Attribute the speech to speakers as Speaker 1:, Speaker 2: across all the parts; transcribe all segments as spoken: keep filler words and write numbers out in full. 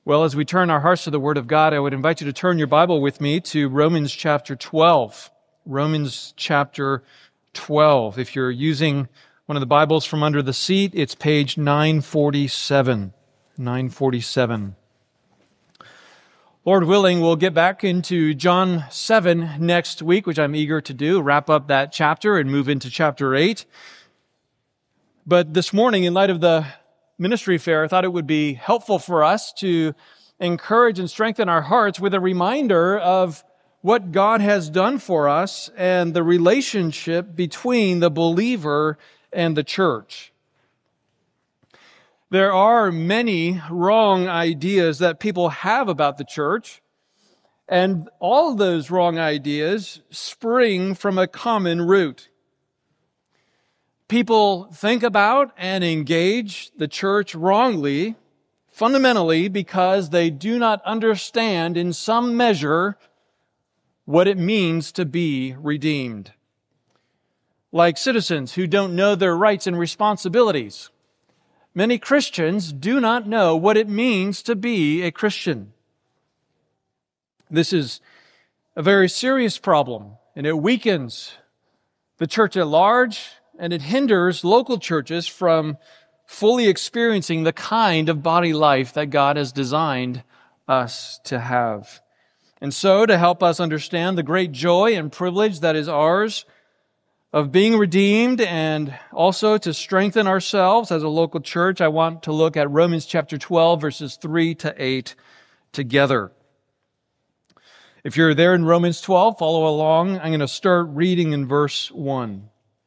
Speaker 1: Well, as we turn our hearts to the Word of God, I would invite you to turn your Bible with me to Romans chapter twelve. Romans chapter twelve. If you're using one of the Bibles from under the seat, it's page nine forty-seven. nine forty-seven. Lord willing, we'll get back into John seven next week, which I'm eager to do, wrap up that chapter and move into chapter eight. But this morning, in light of the ministry fair, I thought it would be helpful for us to encourage and strengthen our hearts with a reminder of what God has done for us and the relationship between the believer and the church. There are many wrong ideas that people have about the church, and all of those wrong ideas spring from a common root. People think about and engage the church wrongly, fundamentally because they do not understand in some measure what it means to be redeemed. Like citizens who don't know their rights and responsibilities, many Christians do not know what it means to be a Christian. This is a very serious problem, and it weakens the church at large, and it hinders local churches from fully experiencing the kind of body life that God has designed us to have. And so, to help us understand the great joy and privilege that is ours of being redeemed, and also to strengthen ourselves as a local church, I want to look at Romans chapter twelve, verses three to eight together. If you're there in Romans twelve, follow along. I'm going to start reading in verse one.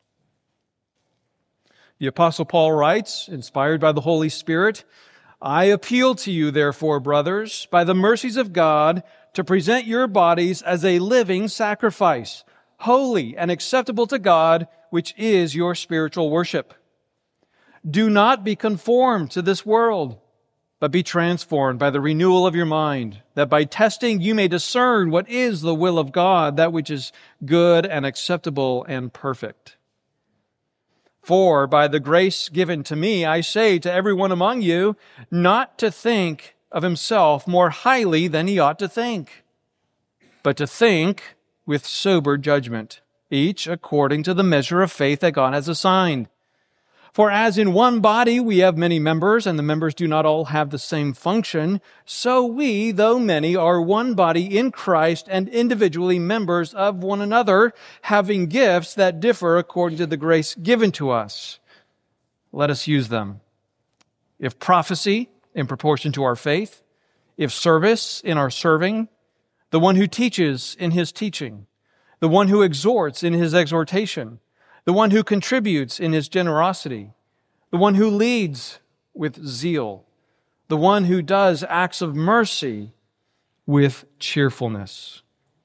Speaker 1: The Apostle Paul writes, inspired by the Holy Spirit, I appeal to you, therefore, brothers, by the mercies of God, to present your bodies as a living sacrifice, holy and acceptable to God, which is your spiritual worship. Do not be conformed to this world, but be transformed by the renewal of your mind, that by testing you may discern what is the will of God, that which is good and acceptable and perfect. For by the grace given to me, I say to everyone among you, not to think of himself more highly than he ought to think, but to think with sober judgment, each according to the measure of faith that God has assigned. For as in one body we have many members, and the members do not all have the same function, so we, though many, are one body in Christ and individually members of one another, having gifts that differ according to the grace given to us. Let us use them. If prophecy, in proportion to our faith; if service, in our serving; the one who teaches, in his teaching; the one who exhorts, in his exhortation; the one who contributes, in his generosity; the one who leads, with zeal; the one who does acts of mercy, with cheerfulness.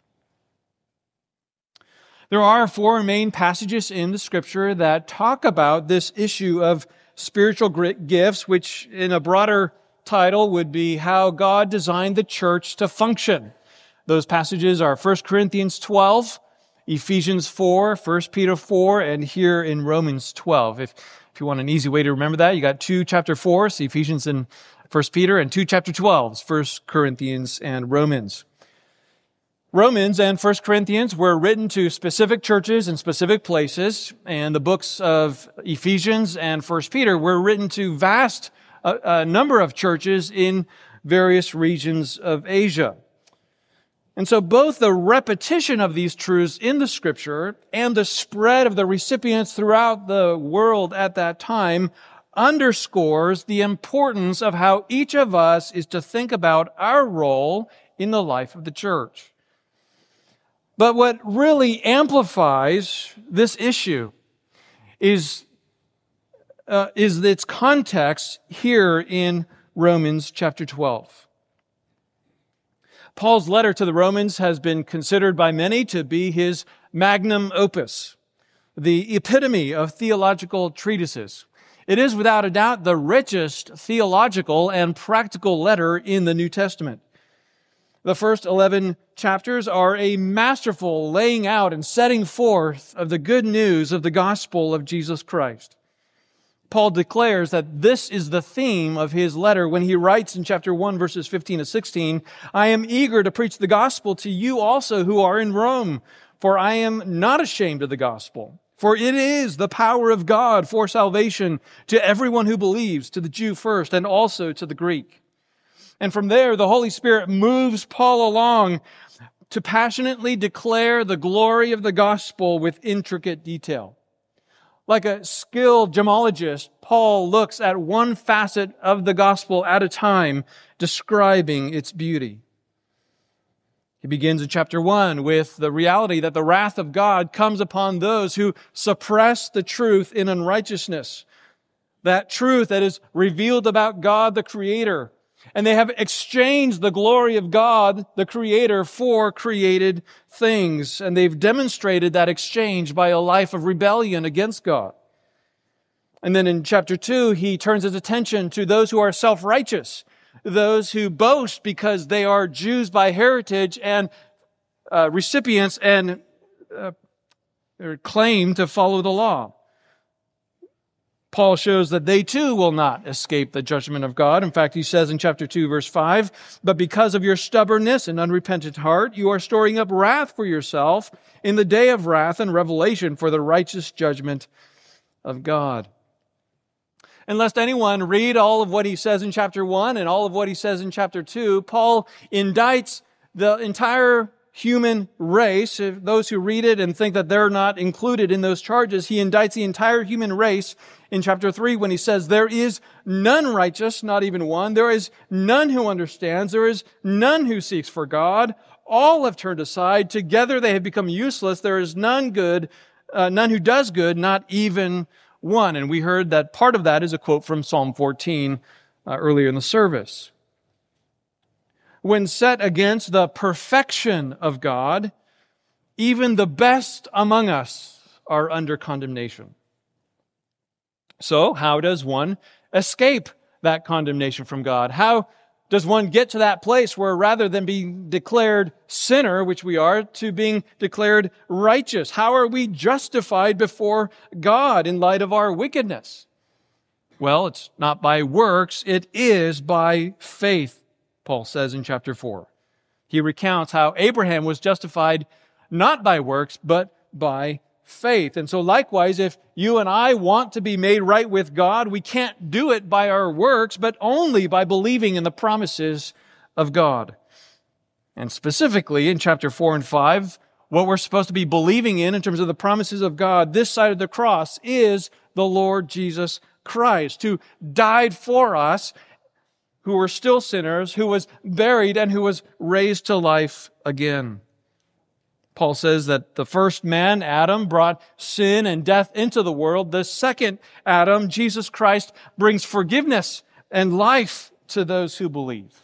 Speaker 1: There are four main passages in the Scripture that talk about this issue of spiritual gifts, which in a broader title would be how God designed the church to function. Those passages are First Corinthians twelve, Ephesians four, First Peter four, and here in Romans twelve. If, if you want an easy way to remember that, you got two chapter four, Ephesians and First Peter, and two chapter twelve, First Corinthians and Romans. Romans and First Corinthians were written to specific churches in specific places, and the books of Ephesians and First Peter were written to vast a, a number of churches in various regions of Asia. And so both the repetition of these truths in the Scripture and the spread of the recipients throughout the world at that time underscores the importance of how each of us is to think about our role in the life of the church. But what really amplifies this issue is, uh, is its context here in Romans chapter twelve. Paul's letter to the Romans has been considered by many to be his magnum opus, the epitome of theological treatises. It is without a doubt the richest theological and practical letter in the New Testament. The first eleven chapters are a masterful laying out and setting forth of the good news of the gospel of Jesus Christ. Paul declares that this is the theme of his letter when he writes in chapter one, verses fifteen to sixteen, I am eager to preach the gospel to you also who are in Rome, for I am not ashamed of the gospel. For it is the power of God for salvation to everyone who believes, to the Jew first and also to the Greek. And from there, the Holy Spirit moves Paul along to passionately declare the glory of the gospel with intricate detail. Like a skilled gemologist, Paul looks at one facet of the gospel at a time, describing its beauty. He begins in chapter one with the reality that the wrath of God comes upon those who suppress the truth in unrighteousness. That truth that is revealed about God the Creator. And they have exchanged the glory of God the Creator for created things. And they've demonstrated that exchange by a life of rebellion against God. And then in chapter two, he turns his attention to those who are self-righteous. Those who boast because they are Jews by heritage and uh, recipients and uh, claim to follow the law. Paul shows that they too will not escape the judgment of God. In fact, he says in chapter two, verse five, but because of your stubbornness and unrepentant heart, you are storing up wrath for yourself in the day of wrath and revelation for the righteous judgment of God. And lest anyone read all of what he says in chapter one and all of what he says in chapter two, Paul indicts the entire human race. If those who read it and think that they're not included in those charges, he indicts the entire human race in chapter three when he says, there is none righteous, not even one. There is none who understands. There is none who seeks for God. All have turned aside. Together they have become useless. There is none good, uh, none who does good, not even one. And we heard that part of that is a quote from Psalm fourteen uh, earlier in the service. When set against the perfection of God, even the best among us are under condemnation. So, how does one escape that condemnation from God? How does one get to that place where rather than being declared sinner, which we are, to being declared righteous? How are we justified before God in light of our wickedness? Well, it's not by works, it is by faith, Paul says in chapter four. He recounts how Abraham was justified not by works, but by faith. And so likewise, if you and I want to be made right with God, we can't do it by our works, but only by believing in the promises of God. And specifically in chapter four and five, what we're supposed to be believing in in terms of the promises of God this side of the cross is the Lord Jesus Christ, who died for us, who were still sinners, who was buried, and who was raised to life again. Paul says that the first man, Adam, brought sin and death into the world. The second Adam, Jesus Christ, brings forgiveness and life to those who believe.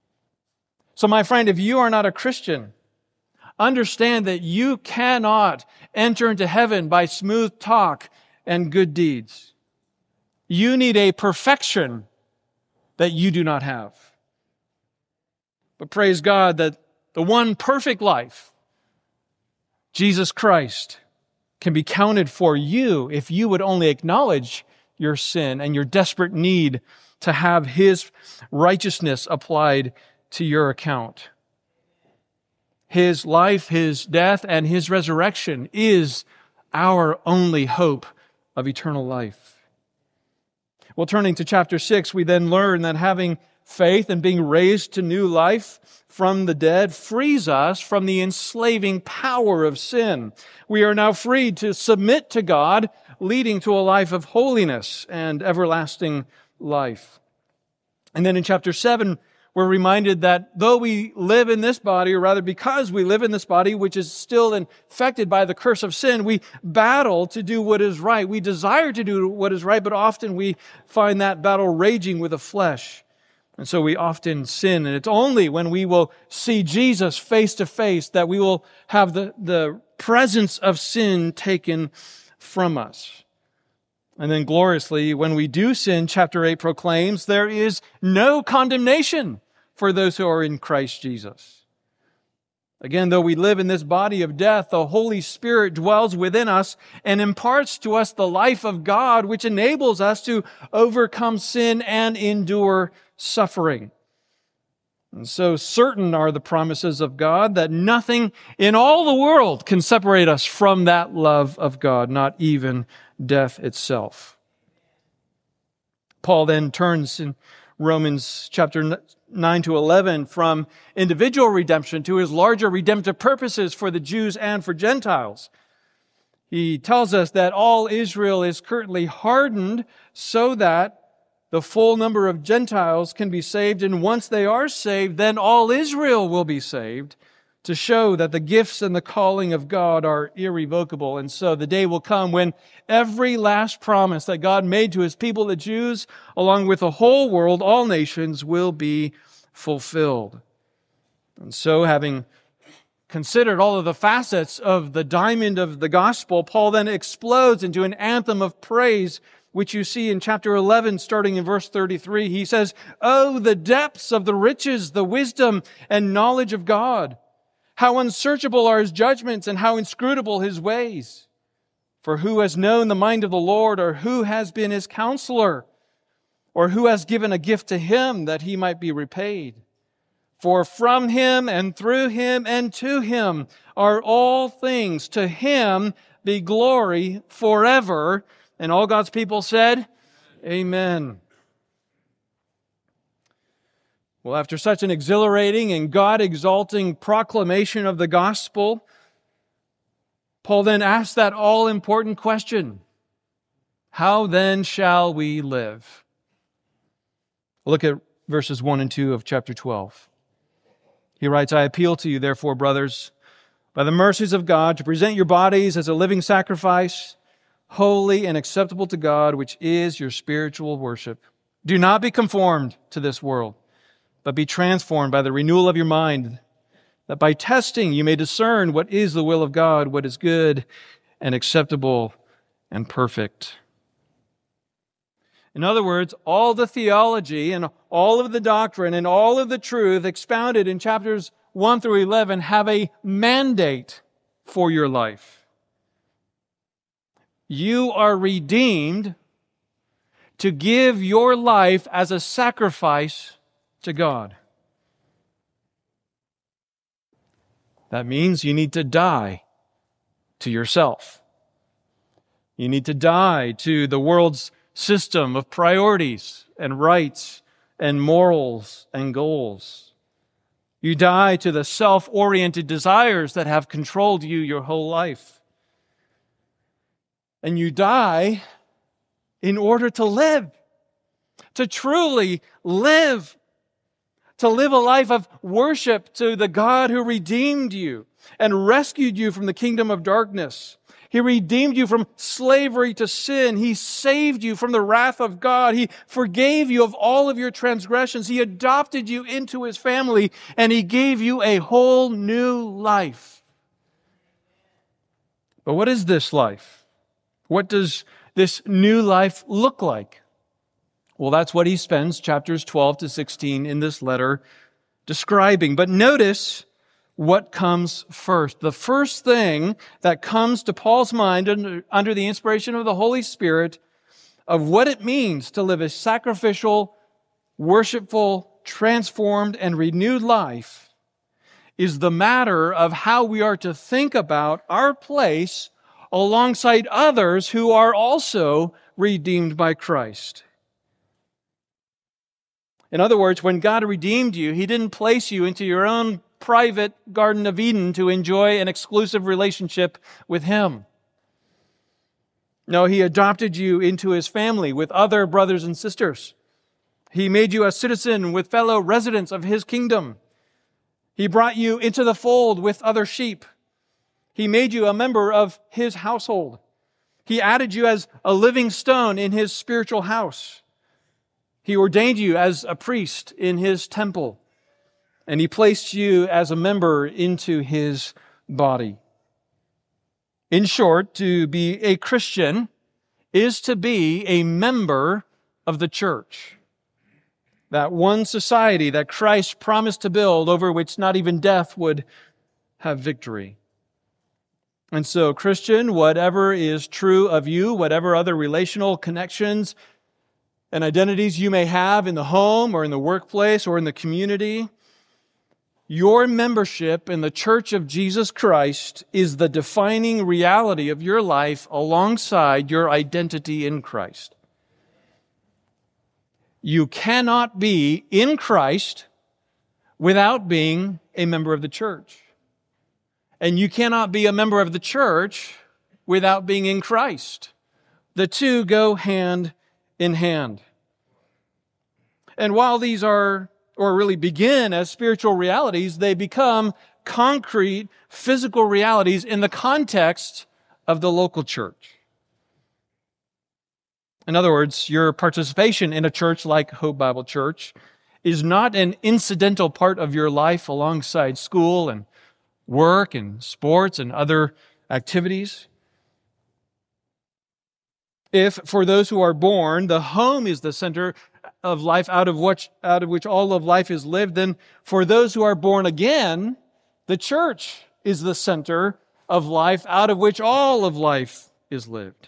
Speaker 1: So my friend, if you are not a Christian, understand that you cannot enter into heaven by smooth talk and good deeds. You need a perfection that you do not have. But praise God that the one perfect life, Jesus Christ, can be counted for you if you would only acknowledge your sin and your desperate need to have His righteousness applied to your account. His life, His death, and His resurrection is our only hope of eternal life. Well, turning to chapter six, we then learn that having faith and being raised to new life from the dead frees us from the enslaving power of sin. We are now freed to submit to God, leading to a life of holiness and everlasting life. And then in chapter seven, we're reminded that though we live in this body, or rather because we live in this body, which is still infected by the curse of sin, we battle to do what is right. We desire to do what is right, but often we find that battle raging with the flesh. And so we often sin, and it's only when we will see Jesus face to face that we will have the, the presence of sin taken from us. And then gloriously, when we do sin, chapter eight proclaims, there is no condemnation for those who are in Christ Jesus. Again, though we live in this body of death, the Holy Spirit dwells within us and imparts to us the life of God, which enables us to overcome sin and endure suffering. And so certain are the promises of God that nothing in all the world can separate us from that love of God, not even death itself. Paul then turns in Romans chapter nine to eleven from individual redemption to his larger redemptive purposes for the Jews and for Gentiles. He tells us that all Israel is currently hardened so that the full number of Gentiles can be saved, and once they are saved, then all Israel will be saved, to show that the gifts and the calling of God are irrevocable. And so the day will come when every last promise that God made to His people, the Jews, along with the whole world, all nations, will be fulfilled. And so, having considered all of the facets of the diamond of the gospel, Paul then explodes into an anthem of praise, which you see in chapter eleven, starting in verse thirty-three. He says, "Oh, the depths of the riches, the wisdom and knowledge of God! How unsearchable are His judgments and how inscrutable His ways! For who has known the mind of the Lord, or who has been His counselor? Or who has given a gift to Him that He might be repaid? For from Him and through Him and to Him are all things. To Him be glory forever." And all God's people said, Amen. Well, after such an exhilarating and God-exalting proclamation of the gospel, Paul then asks that all-important question: how then shall we live? Look at verses one and two of chapter twelve. He writes, "I appeal to you, therefore, brothers, by the mercies of God, to present your bodies as a living sacrifice, holy and acceptable to God, which is your spiritual worship. Do not be conformed to this world, but be transformed by the renewal of your mind, that by testing you may discern what is the will of God, what is good and acceptable and perfect." In other words, all the theology and all of the doctrine and all of the truth expounded in chapters one through eleven have a mandate for your life. You are redeemed to give your life as a sacrifice to God. That means you need to die to yourself. You need to die to the world's system of priorities and rights and morals and goals. You die to the self-oriented desires that have controlled you your whole life. And you die in order to live, to truly live, to live a life of worship to the God who redeemed you and rescued you from the kingdom of darkness. He redeemed you from slavery to sin. He saved you from the wrath of God. He forgave you of all of your transgressions. He adopted you into His family, and He gave you a whole new life. But what is this life? What does this new life look like? Well, that's what he spends chapters twelve to sixteen in this letter describing. But notice what comes first. The first thing that comes to Paul's mind under, under the inspiration of the Holy Spirit of what it means to live a sacrificial, worshipful, transformed, and renewed life is the matter of how we are to think about our place alongside others who are also redeemed by Christ. In other words, when God redeemed you, He didn't place you into your own private Garden of Eden to enjoy an exclusive relationship with Him. No, He adopted you into His family with other brothers and sisters. He made you a citizen with fellow residents of His kingdom. He brought you into the fold with other sheep. He made you a member of His household. He added you as a living stone in His spiritual house. He ordained you as a priest in His temple. And He placed you as a member into His body. In short, to be a Christian is to be a member of the church. That one society that Christ promised to build, over which not even death would have victory. And so, Christian, whatever is true of you, whatever other relational connections and identities you may have in the home or in the workplace or in the community, your membership in the Church of Jesus Christ is the defining reality of your life alongside your identity in Christ. You cannot be in Christ without being a member of the church. And you cannot be a member of the church without being in Christ. The two go hand in hand. And while these are, or really begin as spiritual realities, they become concrete physical realities in the context of the local church. In other words, your participation in a church like Hope Bible Church is not an incidental part of your life alongside school and work and sports and other activities. If, for those who are born, the home is the center of life out of which, out of which all of life is lived, then for those who are born again, the church is the center of life out of which all of life is lived.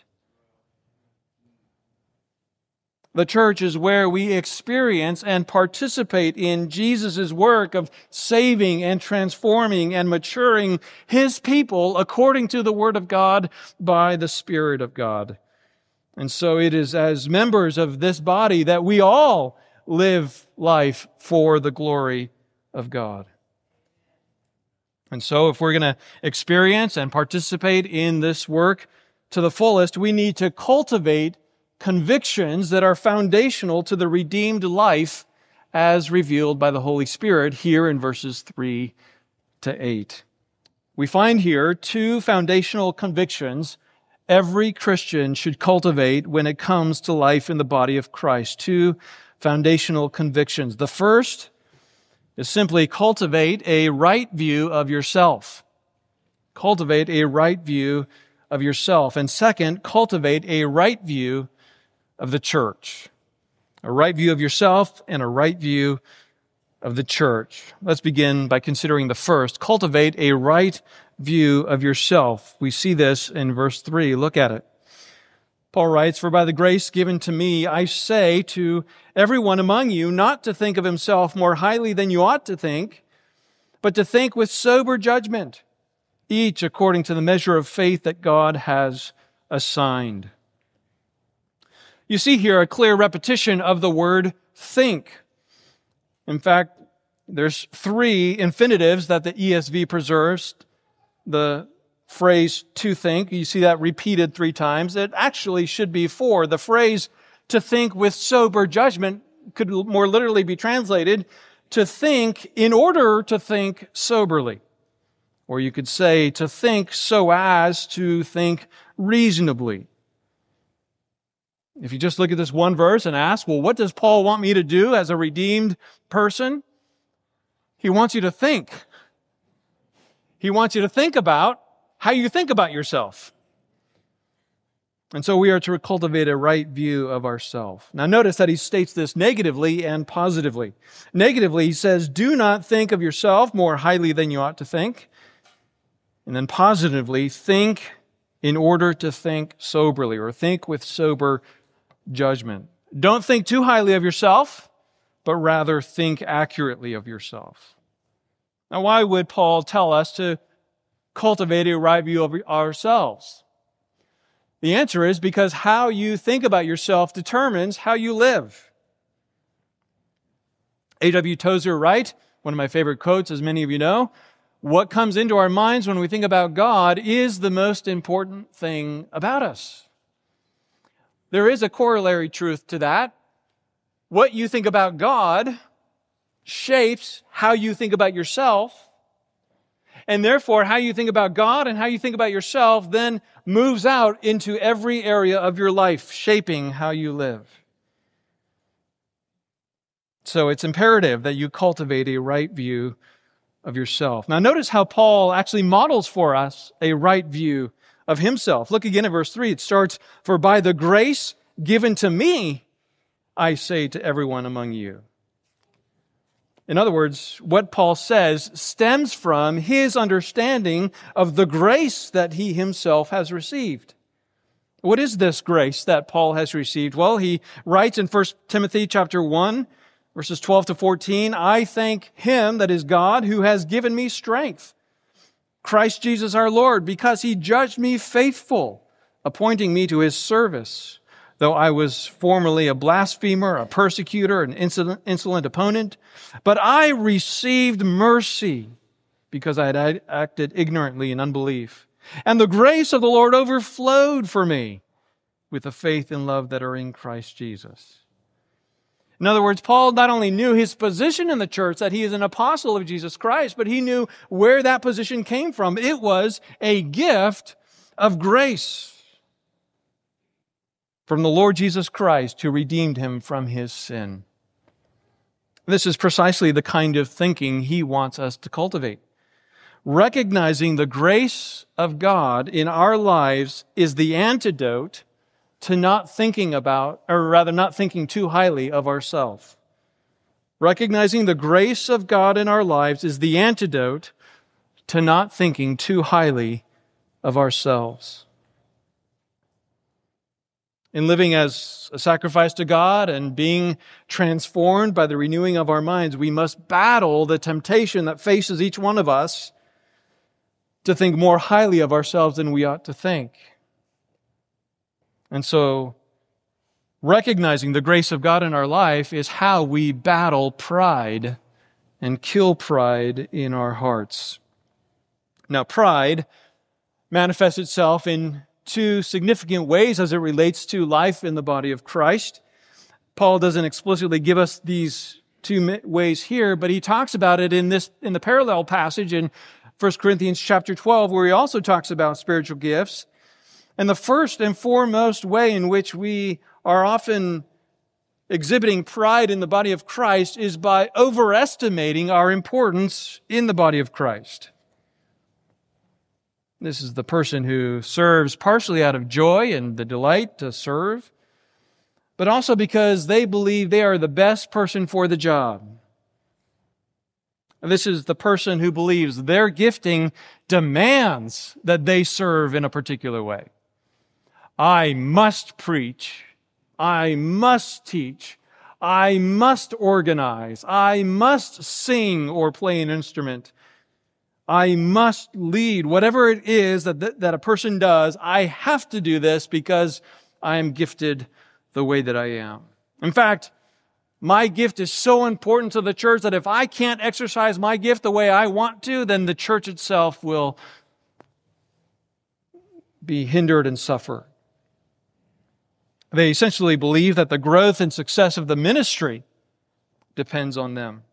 Speaker 1: The church is where we experience and participate in Jesus' work of saving and transforming and maturing His people according to the Word of God by the Spirit of God. And so it is as members of this body that we all live life for the glory of God. And so if we're going to experience and participate in this work to the fullest, we need to cultivate convictions that are foundational to the redeemed life as revealed by the Holy Spirit here in verses three to eight. We find here two foundational convictions every Christian should cultivate when it comes to life in the body of Christ. Two foundational convictions. The first is simply cultivate a right view of yourself. Cultivate a right view of yourself. And second, cultivate a right view of the church. A right view of yourself and a right view of the church. Let's begin by considering the first. Cultivate a right view of yourself. We see this in verse three. Look at it. Paul writes, "For by the grace given to me, I say to everyone among you not to think of himself more highly than you ought to think, but to think with sober judgment, each according to the measure of faith that God has assigned." You see here a clear repetition of the word think. In fact, there's three infinitives that the E S V preserves. The phrase to think, you see that repeated three times. It actually should be four. The phrase to think with sober judgment could more literally be translated to think in order to think soberly. Or you could say to think so as to think reasonably. If you just look at this one verse and ask, well, what does Paul want me to do as a redeemed person? He wants you to think. He wants you to think about how you think about yourself. And so we are to cultivate a right view of ourselves. Now notice that he states this negatively and positively. Negatively, he says, do not think of yourself more highly than you ought to think. And then positively, think in order to think soberly, or think with sober judgment. Don't think too highly of yourself, but rather think accurately of yourself. Now, why would Paul tell us to cultivate a right view of ourselves? The answer is because how you think about yourself determines how you live. A W Tozer Wright, one of my favorite quotes, as many of you know, what comes into our minds when we think about God is the most important thing about us. There is a corollary truth to that. What you think about God shapes how you think about yourself, and therefore how you think about God and how you think about yourself then moves out into every area of your life, shaping how you live. So it's imperative that you cultivate a right view of yourself. Now notice how Paul actually models for us a right view of himself. Look again at verse three. It starts, "For by the grace given to me, I say to everyone among you." In other words, what Paul says stems from his understanding of the grace that he himself has received. What is this grace that Paul has received? Well, he writes in First Timothy chapter one, verses twelve to fourteen, I thank him, that is God, who has given me strength, Christ Jesus our Lord, because he judged me faithful, appointing me to his service. Though I was formerly a blasphemer, a persecutor, an insolent, insolent opponent, but I received mercy because I had acted ignorantly in unbelief. And the grace of the Lord overflowed for me with the faith and love that are in Christ Jesus. In other words, Paul not only knew his position in the church, that he is an apostle of Jesus Christ, but he knew where that position came from. It was a gift of grace from the Lord Jesus Christ, who redeemed him from his sin. This is precisely the kind of thinking he wants us to cultivate. Recognizing the grace of God in our lives is the antidote to not thinking about, or rather not thinking too highly of ourselves. Recognizing the grace of God in our lives is the antidote to not thinking too highly of ourselves. In living as a sacrifice to God and being transformed by the renewing of our minds, we must battle the temptation that faces each one of us to think more highly of ourselves than we ought to think. And so, recognizing the grace of God in our life is how we battle pride and kill pride in our hearts. Now, pride manifests itself in two significant ways as it relates to life in the body of Christ. Paul doesn't explicitly give us these two ways here, but he talks about it in this in the parallel passage in First Corinthians chapter twelve, where he also talks about spiritual gifts. And the first and foremost way in which we are often exhibiting pride in the body of Christ is by overestimating our importance in the body of Christ. This is the person who serves partially out of joy and the delight to serve, but also because they believe they are the best person for the job. This is the person who believes their gifting demands that they serve in a particular way. I must preach. I must teach. I must organize. I must sing or play an instrument. I must lead. Whatever it is that, th- that a person does, I have to do this because I am gifted the way that I am. In fact, my gift is so important to the church that if I can't exercise my gift the way I want to, then the church itself will be hindered and suffer. They essentially believe that the growth and success of the ministry depends on them.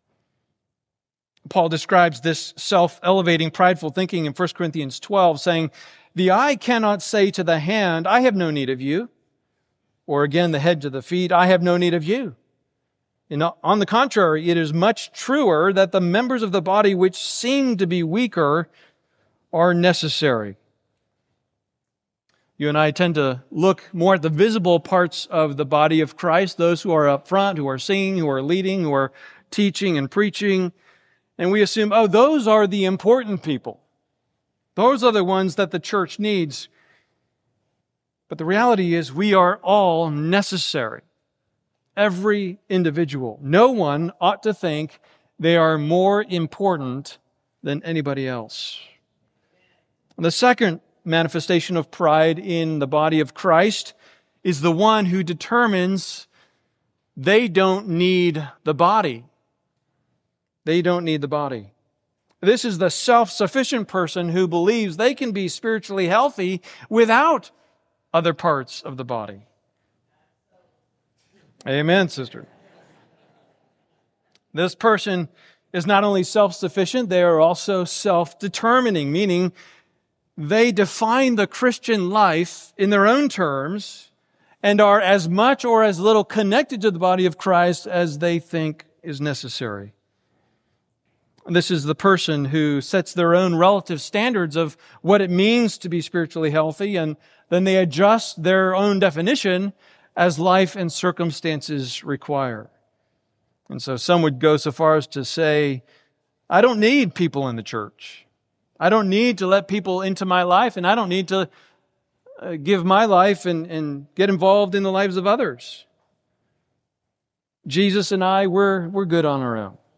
Speaker 1: Paul describes this self-elevating, prideful thinking in First Corinthians twelve, saying, the eye cannot say to the hand, I have no need of you. Or again, the head to the feet, I have no need of you. And on the contrary, it is much truer that the members of the body which seem to be weaker are necessary. You and I tend to look more at the visible parts of the body of Christ, those who are up front, who are singing, who are leading, who are teaching and preaching. And we assume, oh, those are the important people. Those are the ones that the church needs. But the reality is we are all necessary. Every individual. No one ought to think they are more important than anybody else. The second manifestation of pride in the body of Christ is the one who determines they don't need the body. They don't need the body. This is the self-sufficient person who believes they can be spiritually healthy without other parts of the body. Amen, sister. This person is not only self-sufficient, they are also self-determining, meaning they define the Christian life in their own terms and are as much or as little connected to the body of Christ as they think is necessary. This is the person who sets their own relative standards of what it means to be spiritually healthy, and then they adjust their own definition as life and circumstances require. And so some would go so far as to say, I don't need people in the church. I don't need to let people into my life, and I don't need to uh, give my life and, and get involved in the lives of others. Jesus and I, we're, we're good on our own.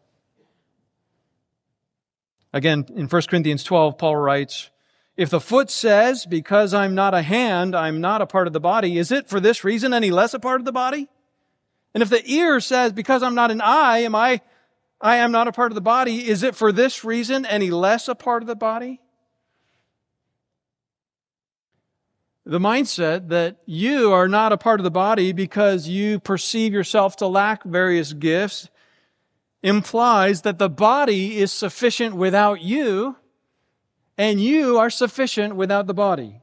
Speaker 1: Again, in First Corinthians twelve, Paul writes, if the foot says, because I'm not a hand, I'm not a part of the body, is it for this reason any less a part of the body? And if the ear says, because I'm not an eye, am I, I am not a part of the body, is it for this reason any less a part of the body? The mindset that you are not a part of the body because you perceive yourself to lack various gifts implies that the body is sufficient without you, and you are sufficient without the body.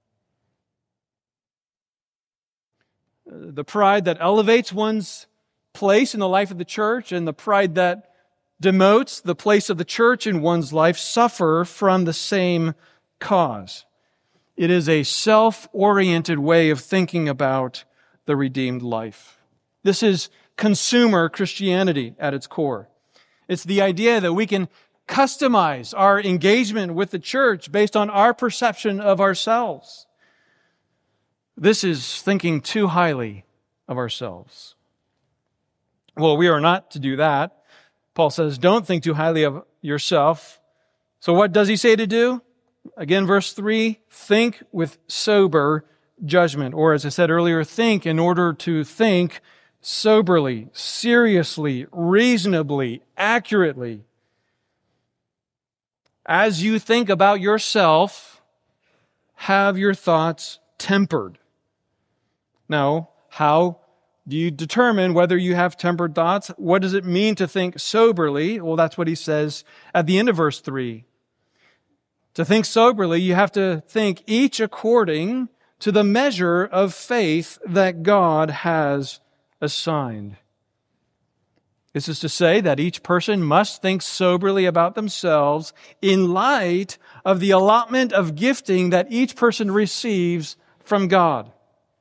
Speaker 1: The pride that elevates one's place in the life of the church and the pride that demotes the place of the church in one's life suffer from the same cause. It is a self-oriented way of thinking about the redeemed life. This is consumer Christianity at its core. It's the idea that we can customize our engagement with the church based on our perception of ourselves. This is thinking too highly of ourselves. Well, we are not to do that. Paul says, don't think too highly of yourself. So what does he say to do? Again, verse three, think with sober judgment. Or as I said earlier, think in order to think soberly, seriously, reasonably, accurately. As you think about yourself, have your thoughts tempered. Now, how do you determine whether you have tempered thoughts? What does it mean to think soberly? Well, that's what he says at the end of verse three. To think soberly, you have to think each according to the measure of faith that God has assigned. This is to say that each person must think soberly about themselves in light of the allotment of gifting that each person receives from God.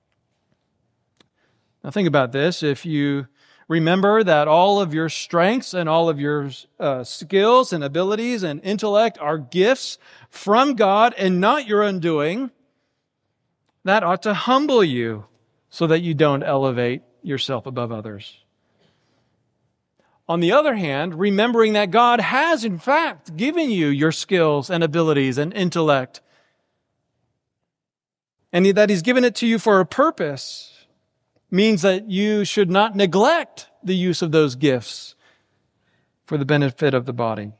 Speaker 1: Now think about this. If you remember that all of your strengths and all of your uh, skills and abilities and intellect are gifts from God and not your undoing, that ought to humble you so that you don't elevate yourself above others. On the other hand, remembering that God has in fact given you your skills and abilities and intellect, and that He's given it to you for a purpose, means that you should not neglect the use of those gifts for the benefit of the body.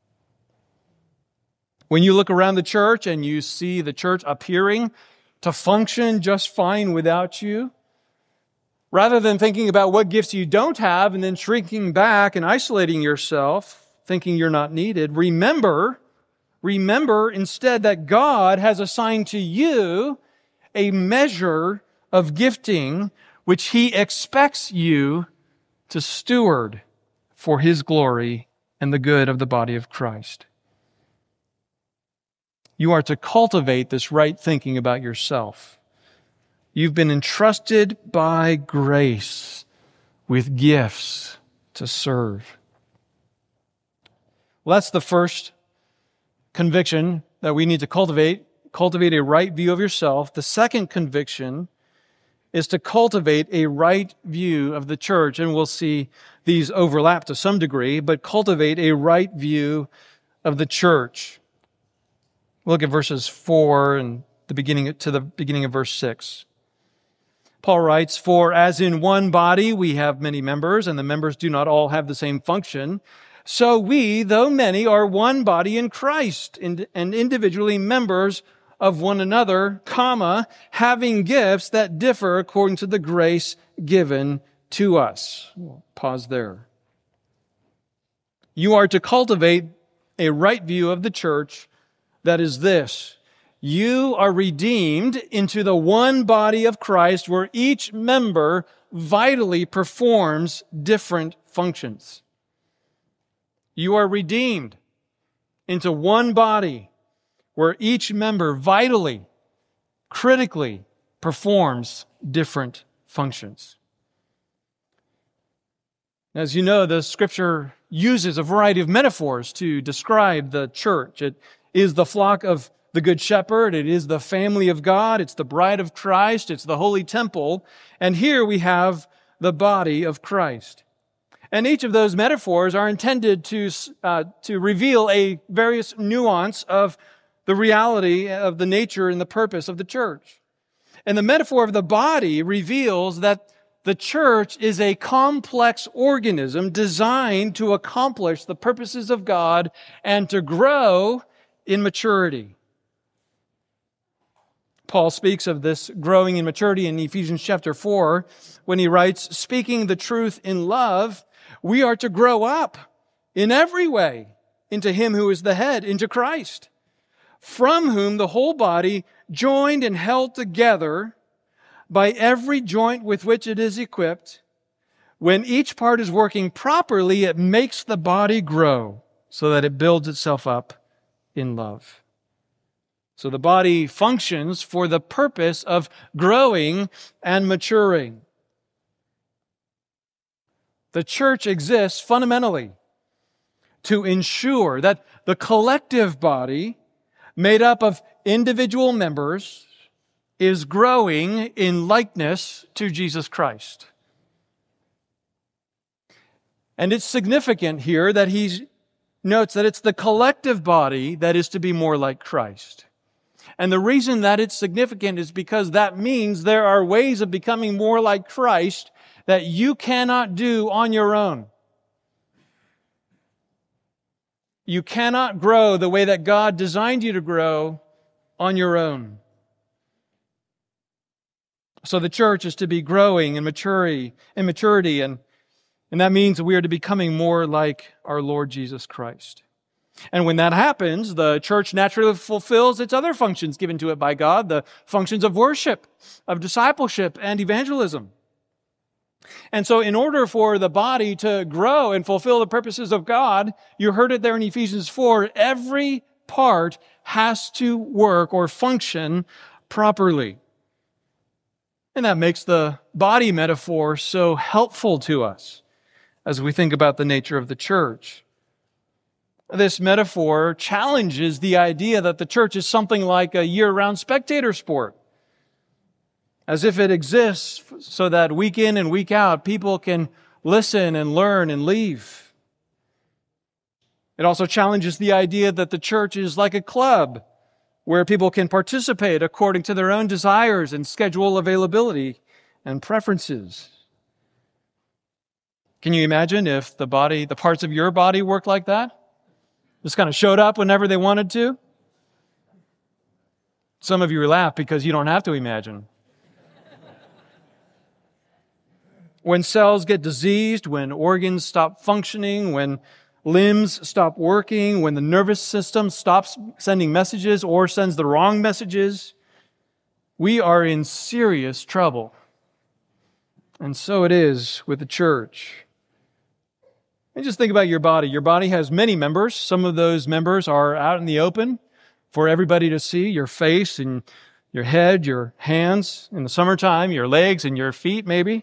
Speaker 1: When you look around the church and you see the church appearing to function just fine without you, rather than thinking about what gifts you don't have and then shrinking back and isolating yourself, thinking you're not needed, remember, remember instead that God has assigned to you a measure of gifting which He expects you to steward for His glory and the good of the body of Christ. You are to cultivate this right thinking about yourself. You've been entrusted by grace with gifts to serve. Well, that's the first conviction that we need to cultivate. Cultivate a right view of yourself. The second conviction is to cultivate a right view of the church. And we'll see these overlap to some degree, but cultivate a right view of the church. Look at verses four and the beginning to the beginning of verse six. Paul writes, "For as in one body we have many members, and the members do not all have the same function, so we, though many, are one body in Christ, and individually members of one another, comma, having gifts that differ according to the grace given to us." We'll pause there. You are to cultivate a right view of the church that is this: you are redeemed into the one body of Christ where each member vitally performs different functions. You are redeemed into one body where each member vitally, critically performs different functions. As you know, the Scripture uses a variety of metaphors to describe the church. It is the flock of the Good Shepherd. It is the family of God. It's the bride of Christ. It's the holy temple. And here we have the body of Christ. And each of those metaphors are intended to, uh, to reveal a various nuance of the reality of the nature and the purpose of the church. And the metaphor of the body reveals that the church is a complex organism designed to accomplish the purposes of God and to grow in maturity. Paul speaks of this growing in maturity in Ephesians chapter four when he writes, speaking the truth in love, we are to grow up in every way into Him who is the head, into Christ, from whom the whole body, joined and held together by every joint with which it is equipped, when each part is working properly, it makes the body grow so that it builds itself up in love. So the body functions for the purpose of growing and maturing. The church exists fundamentally to ensure that the collective body, made up of individual members, is growing in likeness to Jesus Christ. And it's significant here that he notes that it's the collective body that is to be more like Christ. And the reason that it's significant is because that means there are ways of becoming more like Christ that you cannot do on your own. You cannot grow the way that God designed you to grow on your own. So the church is to be growing in maturity, in maturity, and, and that means that we are to be becoming more like our Lord Jesus Christ. And when that happens, the church naturally fulfills its other functions given to it by God, the functions of worship, of discipleship, and evangelism. And so in order for the body to grow and fulfill the purposes of God, you heard it there in Ephesians four, every part has to work or function properly. And that makes the body metaphor so helpful to us as we think about the nature of the church. This metaphor challenges the idea that the church is something like a year-round spectator sport, as if it exists so that week in and week out, people can listen and learn and leave. It also challenges the idea that the church is like a club where people can participate according to their own desires and schedule availability and preferences. Can you imagine if the body, the parts of your body worked like that? Just kind of showed up whenever they wanted to? Some of you laugh because you don't have to imagine. When cells get diseased, when organs stop functioning, when limbs stop working, when the nervous system stops sending messages or sends the wrong messages, we are in serious trouble. And so it is with the church. And just think about your body. Your body has many members. Some of those members are out in the open for everybody to see. Your face and your head, your hands in the summertime, your legs and your feet maybe.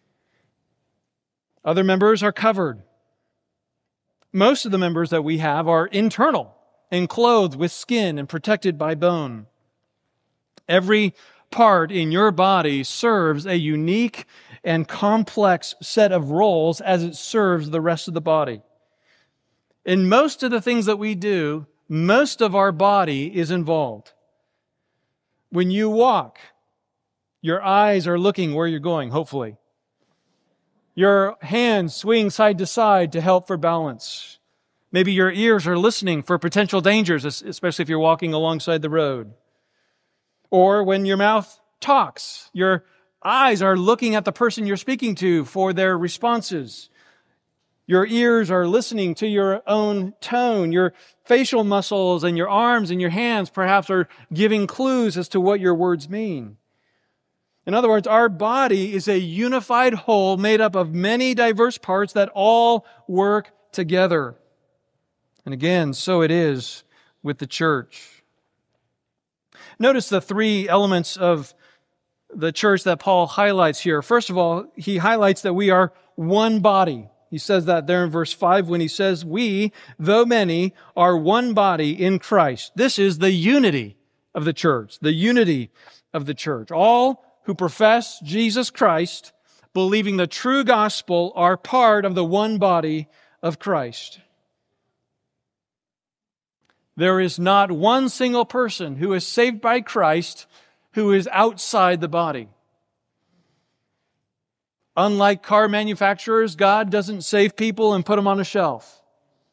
Speaker 1: Other members are covered. Most of the members that we have are internal and clothed with skin and protected by bone. Every part in your body serves a unique and complex set of roles as it serves the rest of the body. In most of the things that we do, most of our body is involved. When you walk, your eyes are looking where you're going, hopefully. Your hands swing side to side to help for balance. Maybe your ears are listening for potential dangers, especially if you're walking alongside the road. Or when your mouth talks, your eyes are looking at the person you're speaking to for their responses. Your ears are listening to your own tone. Your facial muscles and your arms and your hands perhaps are giving clues as to what your words mean. In other words, our body is a unified whole made up of many diverse parts that all work together. And again, so it is with the church. Notice the three elements of the church that Paul highlights here. First of all, he highlights that we are one body. He says that there in verse five when he says, we, though many, are one body in Christ. This is the unity of the church, the unity of the church. All who profess Jesus Christ, believing the true gospel, are part of the one body of Christ. There is not one single person who is saved by Christ who is outside the body. Unlike car manufacturers, God doesn't save people and put them on a shelf.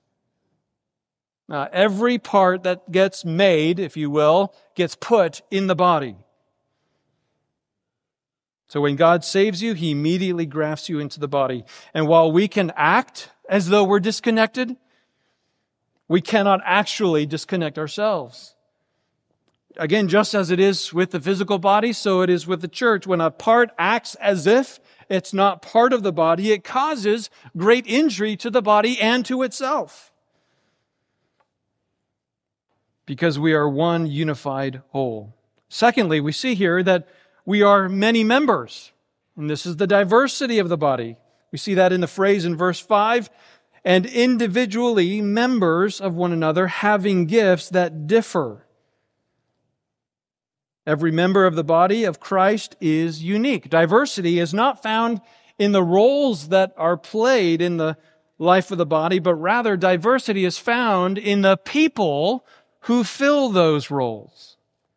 Speaker 1: Now, every part that gets made, if you will, gets put in the body. So when God saves you, He immediately grafts you into the body. And while we can act as though we're disconnected, we cannot actually disconnect ourselves. Again, just as it is with the physical body, so it is with the church. When a part acts as if it's not part of the body, it causes great injury to the body and to itself. Because we are one unified whole. Secondly, we see here that we are many members. And this is the diversity of the body. We see that in the phrase in verse five. And individually members of one another, having gifts that differ. Every member of the body of Christ is unique. Diversity is not found in the roles that are played in the life of the body, but rather diversity is found in the people who fill those roles.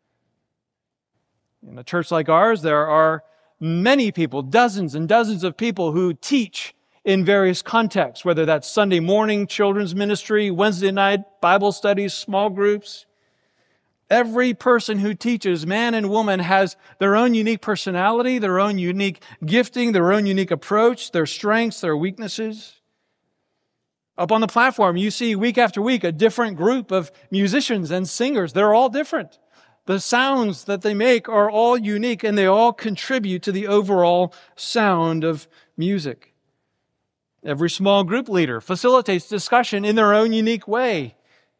Speaker 1: In a church like ours, there are many people, dozens and dozens of people who teach in various contexts, whether that's Sunday morning children's ministry, Wednesday night Bible studies, small groups. Every person who teaches, man and woman, has their own unique personality, their own unique gifting, their own unique approach, their strengths, their weaknesses. Up on the platform, you see week after week a different group of musicians and singers. They're all different. The sounds that they make are all unique, and they all contribute to the overall sound of music. Every small group leader facilitates discussion in their own unique way.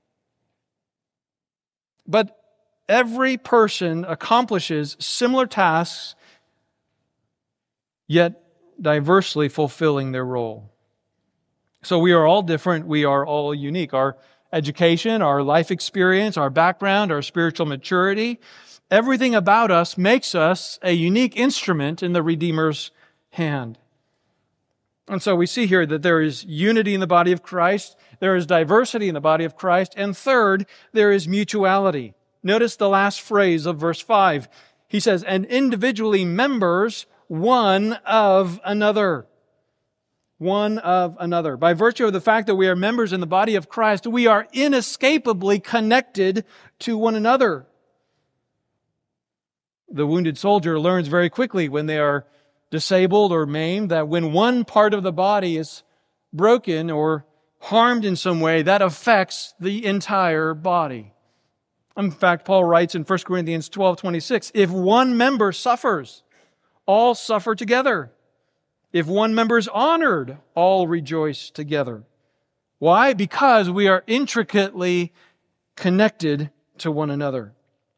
Speaker 1: But every person accomplishes similar tasks, yet diversely fulfilling their role. So we are all different. We are all unique. Our education, our life experience, our background, our spiritual maturity, everything about us makes us a unique instrument in the Redeemer's hand. And so we see here that there is unity in the body of Christ, there is diversity in the body of Christ, and third, there is mutuality. Notice the last phrase of verse five. He says, and individually members one of another. One of another. By virtue of the fact that we are members in the body of Christ, we are inescapably connected to one another. The wounded soldier learns very quickly when they are disabled or maimed that when one part of the body is broken or harmed in some way, that affects the entire body. In fact, Paul writes in First Corinthians twelve twenty-six, if one member suffers, all suffer together. If one member is honored, all rejoice together. Why? Because we are intricately connected to one another.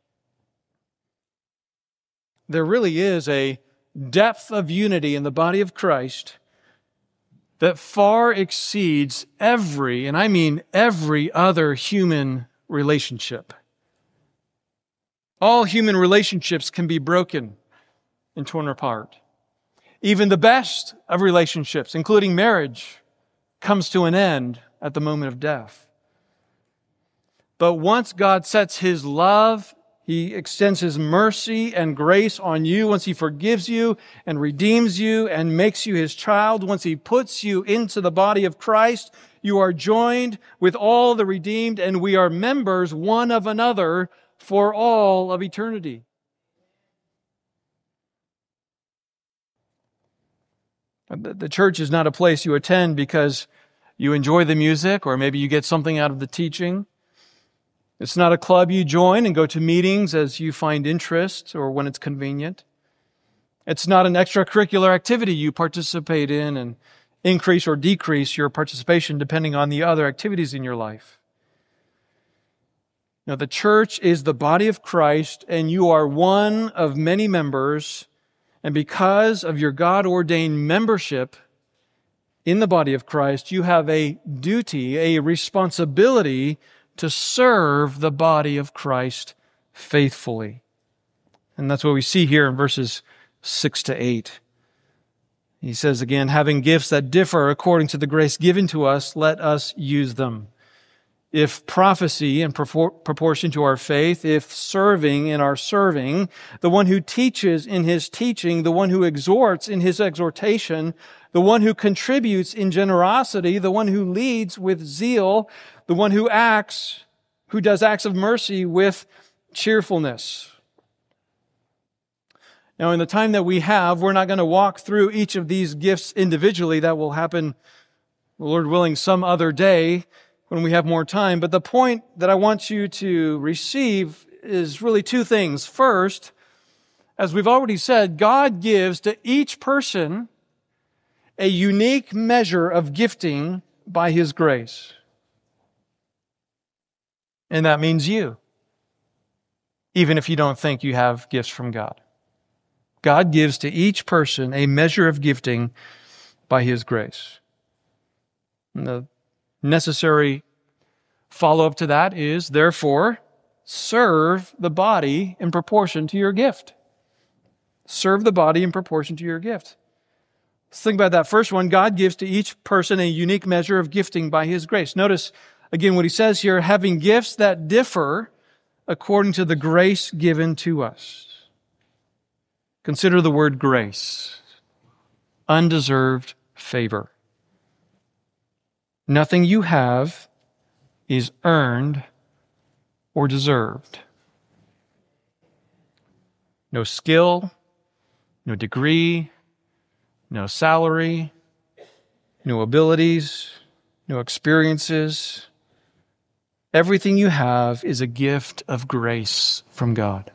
Speaker 1: There really is a depth of unity in the body of Christ that far exceeds every, and I mean every other human relationship. All human relationships can be broken and torn apart. Even the best of relationships, including marriage, comes to an end at the moment of death. But once God sets His love, He extends His mercy and grace on you, once He forgives you and redeems you and makes you His child, once He puts you into the body of Christ, you are joined with all the redeemed, and we are members one of another for all of eternity. The church is not a place you attend because you enjoy the music or maybe you get something out of the teaching. It's not a club you join and go to meetings as you find interest or when it's convenient. It's not an extracurricular activity you participate in and increase or decrease your participation depending on the other activities in your life. Now, the church is the body of Christ, and you are one of many members. And because of your God-ordained membership, in the body of Christ, you have a duty, a responsibility to serve the body of Christ faithfully. And that's what we see here in verses six to eight. He says again, having gifts that differ according to the grace given to us, let us use them. If prophecy in proportion to our faith, if serving in our serving, the one who teaches in his teaching, the one who exhorts in his exhortation, the one who contributes in generosity, the one who leads with zeal, the one who acts, who does acts of mercy with cheerfulness. Now, in the time that we have, we're not going to walk through each of these gifts individually. That will happen, Lord willing, some other day when we have more time. But the point that I want you to receive is really two things. First, as we've already said, God gives to each person a unique measure of gifting by His grace. And that means you, even if you don't think you have gifts from God. God gives to each person a measure of gifting by His grace. And the necessary follow-up to that is, therefore, serve the body in proportion to your gift. Serve the body in proportion to your gift. Let's think about that first one. God gives to each person a unique measure of gifting by His grace. Notice, again, what he says here, having gifts that differ according to the grace given to us. Consider the word grace. Undeserved favor. Nothing you have is earned or deserved. No skill, no degree, no salary, no abilities, no experiences. Everything you have is a gift of grace from God.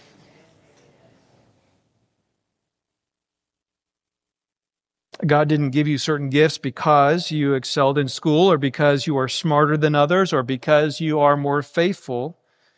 Speaker 1: God didn't give you certain gifts because you excelled in school or because you are smarter than others or because you are more faithful.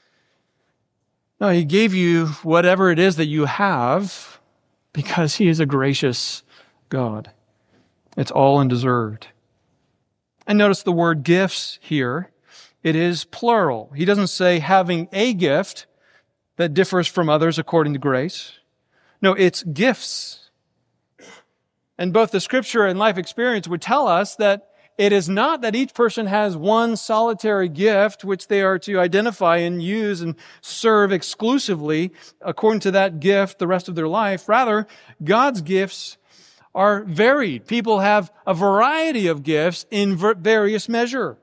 Speaker 1: No, He gave you whatever it is that you have because He is a gracious God. It's all undeserved. And notice the word gifts here. It is plural. He doesn't say having a gift that differs from others according to grace. No, it's gifts. And both the Scripture and life experience would tell us that it is not that each person has one solitary gift which they are to identify and use and serve exclusively according to that gift the rest of their life. Rather, God's gifts are varied. People have a variety of gifts in various measure.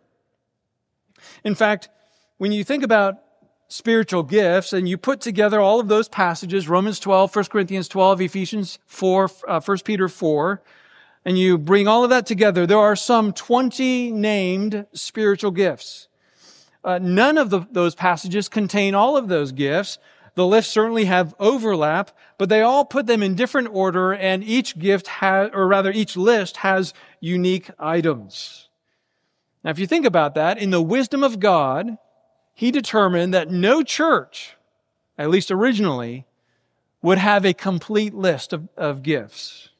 Speaker 1: In fact, when you think about spiritual gifts, and you put together all of those passages, Romans twelve, First Corinthians twelve, Ephesians four, uh, First Peter four, and you bring all of that together, there are some twenty named spiritual gifts. Uh, none of the, those passages contain all of those gifts. The lists certainly have overlap, but they all put them in different order, and each gift has, or rather each list has unique items. Now, if you think about that, in the wisdom of God, He determined that no church, at least originally, would have a complete list of, of gifts.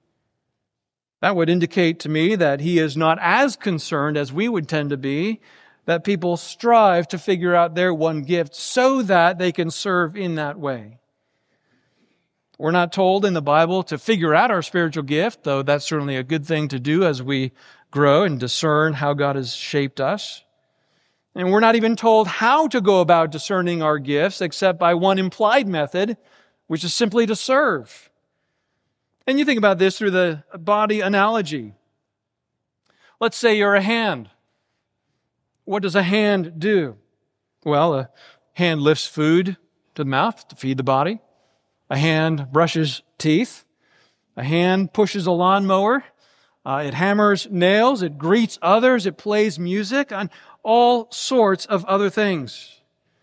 Speaker 1: That would indicate to me that He is not as concerned as we would tend to be, that people strive to figure out their one gift so that they can serve in that way. We're not told in the Bible to figure out our spiritual gift, though that's certainly a good thing to do as we grow and discern how God has shaped us. And we're not even told how to go about discerning our gifts except by one implied method, which is simply to serve. And you think about this through the body analogy. Let's say you're a hand. What does a hand do? Well, a hand lifts food to the mouth to feed the body. A hand brushes teeth. A hand pushes a lawnmower. Uh, it hammers nails. It greets others. It plays music. And all sorts of other things.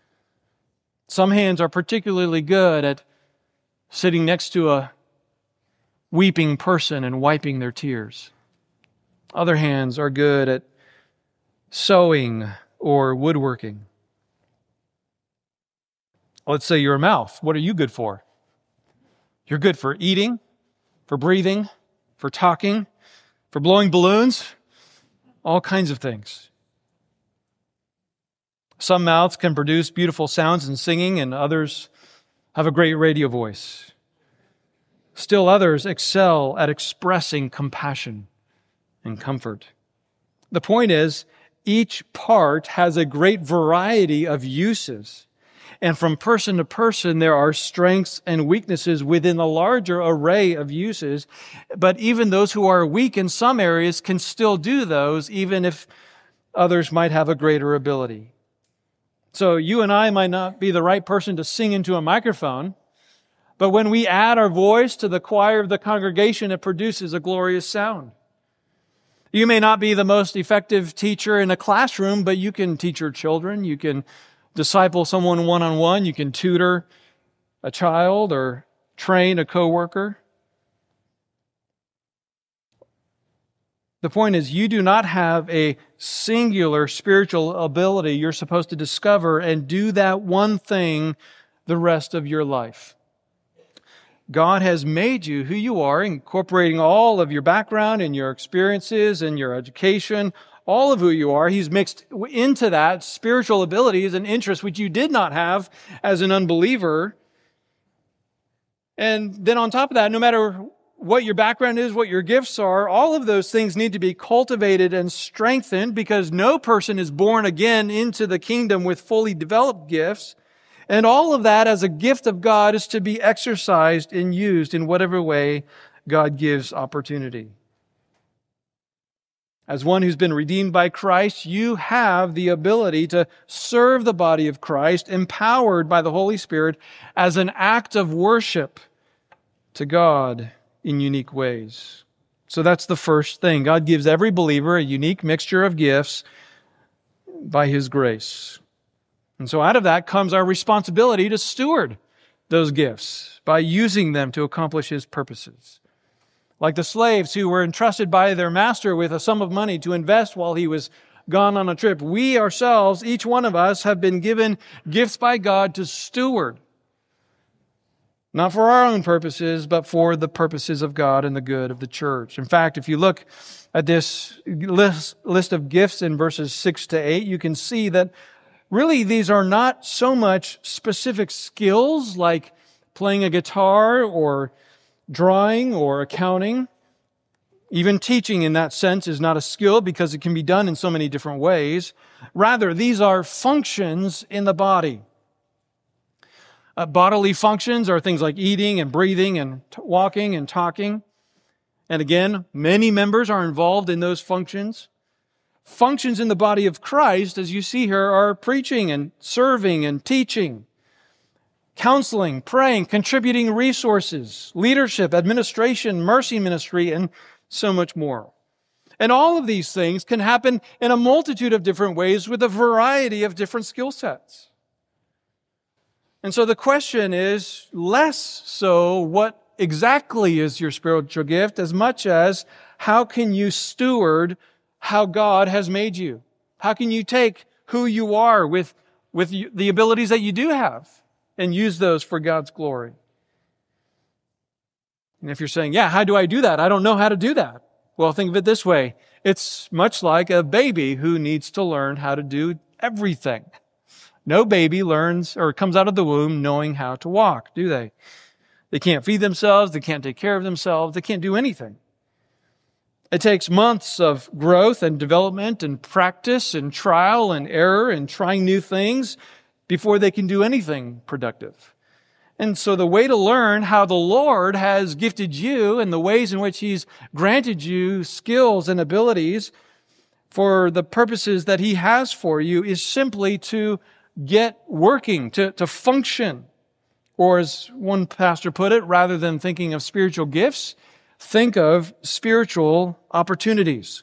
Speaker 1: Some hands are particularly good at sitting next to a weeping person and wiping their tears. Other hands are good at sewing or woodworking. Let's say you're a mouth. What are you good for? You're good for eating, for breathing, for talking, for blowing balloons, all kinds of things. Some mouths can produce beautiful sounds and singing, and others have a great radio voice. Still others excel at expressing compassion and comfort. The point is, each part has a great variety of uses. And from person to person, there are strengths and weaknesses within a larger array of uses. But even those who are weak in some areas can still do those, even if others might have a greater ability. So you and I might not be the right person to sing into a microphone, but when we add our voice to the choir of the congregation, it produces a glorious sound. You may not be the most effective teacher in a classroom, but you can teach your children. You can disciple someone one-on-one. You can tutor a child or train a coworker. The point is, you do not have a singular spiritual ability you're supposed to discover and do that one thing the rest of your life. God has made you who you are, incorporating all of your background and your experiences and your education, all of who you are. He's mixed into that spiritual abilities and interests which you did not have as an unbeliever. And then on top of that, no matter what your background is, what your gifts are, all of those things need to be cultivated and strengthened, because no person is born again into the kingdom with fully developed gifts. And all of that as a gift of God is to be exercised and used in whatever way God gives opportunity. As one who's been redeemed by Christ, you have the ability to serve the body of Christ, empowered by the Holy Spirit as an act of worship to God in unique ways. So that's the first thing. God gives every believer a unique mixture of gifts by His grace. And so out of that comes our responsibility to steward those gifts by using them to accomplish His purposes. Like the slaves who were entrusted by their master with a sum of money to invest while he was gone on a trip, we ourselves, each one of us, have been given gifts by God to steward. Not for our own purposes, but for the purposes of God and the good of the church. In fact, if you look at this list, list of gifts in verses six to eight, you can see that really these are not so much specific skills like playing a guitar or drawing or accounting. Even teaching in that sense is not a skill because it can be done in so many different ways. Rather, these are functions in the body. Uh, bodily functions are things like eating and breathing and t- walking and talking. And again, many members are involved in those functions. Functions in the body of Christ, as you see here, are preaching and serving and teaching, counseling, praying, contributing resources, leadership, administration, mercy ministry, and so much more. And all of these things can happen in a multitude of different ways with a variety of different skill sets. And so the question is less so what exactly is your spiritual gift, as much as how can you steward how God has made you? How can you take who you are with, with the abilities that you do have and use those for God's glory? And if you're saying, yeah, how do I do that? I don't know how to do that. Well, think of it this way. It's much like a baby who needs to learn how to do everything. No baby learns or comes out of the womb knowing how to walk, do they? They can't feed themselves. They can't take care of themselves. They can't do anything. It takes months of growth and development and practice and trial and error and trying new things before they can do anything productive. And so the way to learn how the Lord has gifted you and the ways in which He's granted you skills and abilities for the purposes that He has for you is simply to get working, to, to function. Or as one pastor put it, rather than thinking of spiritual gifts, think of spiritual opportunities.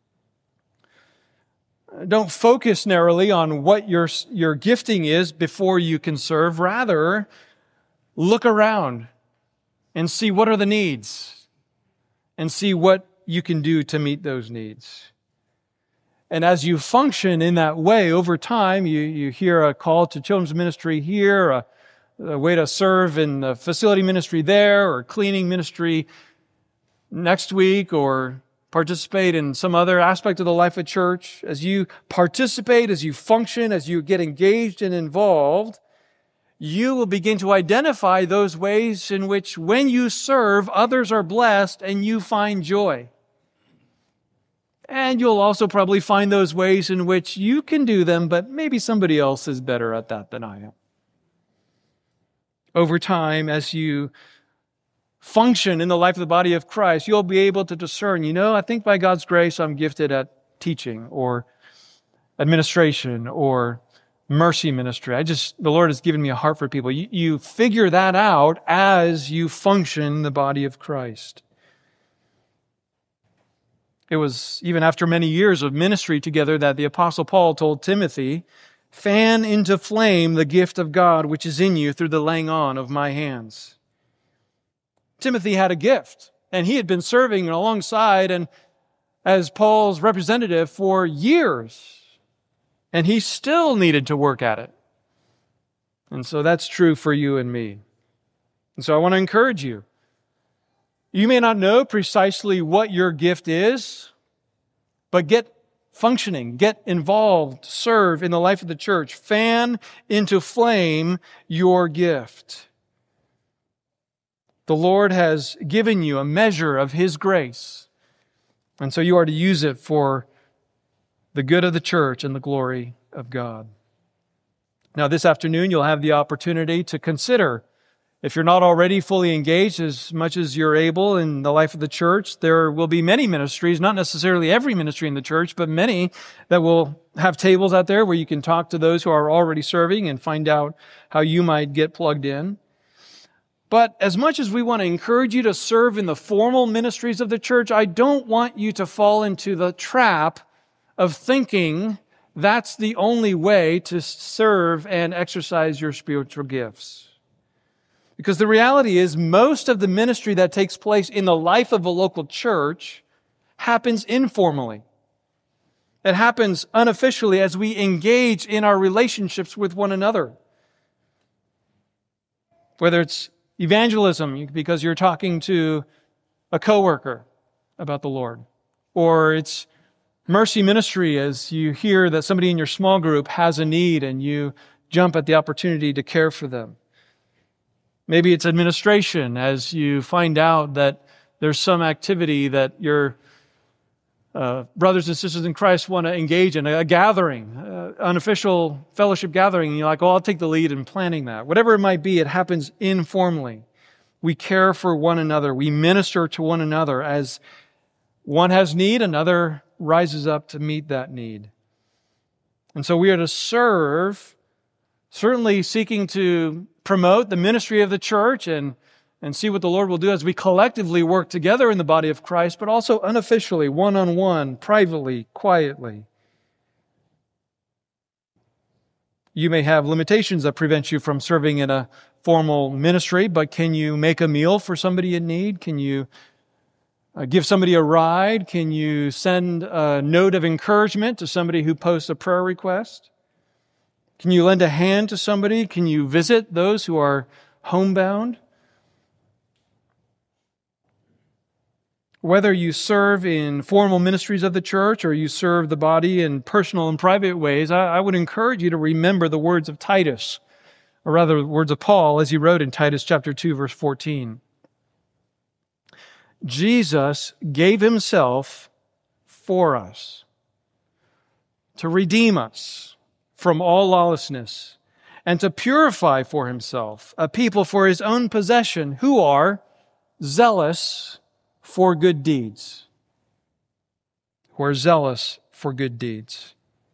Speaker 1: Don't focus narrowly on what your, your gifting is before you can serve. Rather, look around and see what are the needs and see what you can do to meet those needs. And as you function in that way over time, you, you hear a call to children's ministry here, a, a way to serve in the facility ministry there, or cleaning ministry next week, or participate in some other aspect of the life of church, as you participate, as you function, as you get engaged and involved, you will begin to identify those ways in which when you serve, others are blessed and you find joy. And you'll also probably find those ways in which you can do them, but maybe somebody else is better at that than I am. Over time, as you function in the life of the body of Christ, you'll be able to discern, you know, I think by God's grace I'm gifted at teaching or administration or mercy ministry. I just, the Lord has given me a heart for people. You, you figure that out as you function in the body of Christ. It was even after many years of ministry together that the Apostle Paul told Timothy, fan into flame the gift of God which is in you through the laying on of my hands. Timothy had a gift, and he had been serving alongside and as Paul's representative for years, and he still needed to work at it. And so that's true for you and me. And so I want to encourage you. You may not know precisely what your gift is, but get functioning, get involved, serve in the life of the church. Fan into flame your gift. The Lord has given you a measure of His grace, and so you are to use it for the good of the church and the glory of God. Now, this afternoon, you'll have the opportunity to consider, if you're not already fully engaged as much as you're able in the life of the church, there will be many ministries, not necessarily every ministry in the church, but many that will have tables out there where you can talk to those who are already serving and find out how you might get plugged in. But as much as we want to encourage you to serve in the formal ministries of the church, I don't want you to fall into the trap of thinking that's the only way to serve and exercise your spiritual gifts. Because the reality is, most of the ministry that takes place in the life of a local church happens informally. It happens unofficially as we engage in our relationships with one another. Whether it's evangelism, because you're talking to a coworker about the Lord, or it's mercy ministry as you hear that somebody in your small group has a need and you jump at the opportunity to care for them. Maybe it's administration as you find out that there's some activity that your uh, brothers and sisters in Christ want to engage in, a, a gathering, uh, unofficial fellowship gathering, and you're like, oh, I'll take the lead in planning that. Whatever it might be, it happens informally. We care for one another. We minister to one another. As one has need, another rises up to meet that need. And so we are to serve, certainly seeking to promote the ministry of the church and, and see what the Lord will do as we collectively work together in the body of Christ, but also unofficially, one-on-one, privately, quietly. You may have limitations that prevent you from serving in a formal ministry, but can you make a meal for somebody in need? Can you uh, give somebody a ride? Can you send a note of encouragement to somebody who posts a prayer request? Can you lend a hand to somebody? Can you visit those who are homebound? Whether you serve in formal ministries of the church or you serve the body in personal and private ways, I, I would encourage you to remember the words of Titus, or rather the words of Paul as he wrote in Titus chapter two, verse fourteen. Jesus gave Himself for us to redeem us from all lawlessness, and to purify for Himself a people for His own possession who are zealous for good deeds. Who are zealous for good deeds.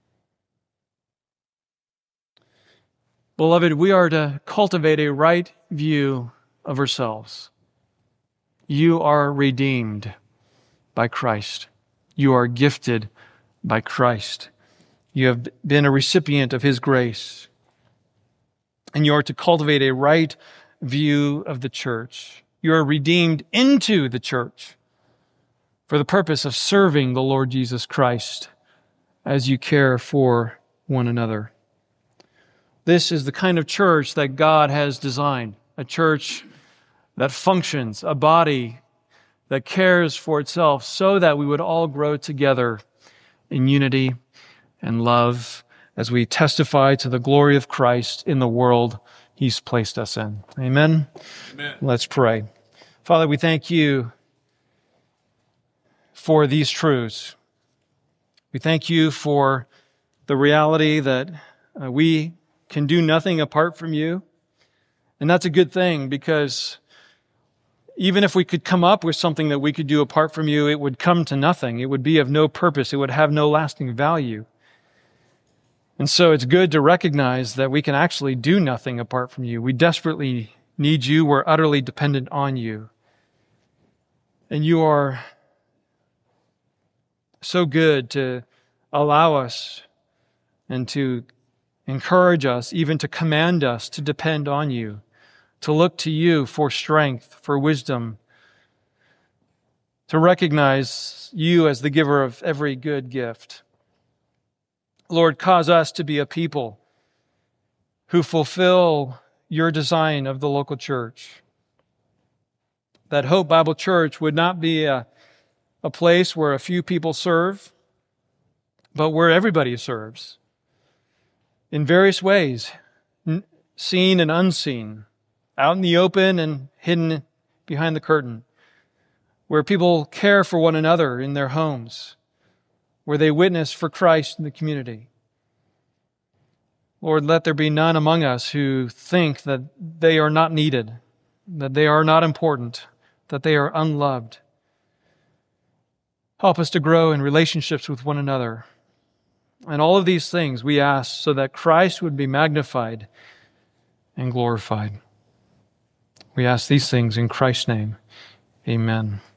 Speaker 1: Beloved, we are to cultivate a right view of ourselves. You are redeemed by Christ. You are gifted by Christ. You have been a recipient of His grace. And you are to cultivate a right view of the church. You are redeemed into the church for the purpose of serving the Lord Jesus Christ as you care for one another. This is the kind of church that God has designed, a church that functions, a body that cares for itself so that we would all grow together in unity and love as we testify to the glory of Christ in the world He's placed us in. Amen? Amen. Let's pray. Father, we thank You for these truths. We thank You for the reality that uh, we can do nothing apart from You. And that's a good thing, because even if we could come up with something that we could do apart from You, it would come to nothing. It would be of no purpose. It would have no lasting value. And so it's good to recognize that we can actually do nothing apart from You. We desperately need You. We're utterly dependent on You. And You are so good to allow us and to encourage us, even to command us to depend on You, to look to You for strength, for wisdom, to recognize You as the giver of every good gift. Lord, cause us to be a people who fulfill Your design of the local church. That Hope Bible Church would not be a, a place where a few people serve, but where everybody serves in various ways, seen and unseen, out in the open and hidden behind the curtain, where people care for one another in their homes, where they witness for Christ in the community. Lord, let there be none among us who think that they are not needed, that they are not important, that they are unloved. Help us to grow in relationships with one another. And all of these things we ask so that Christ would be magnified and glorified. We ask these things in Christ's name. Amen.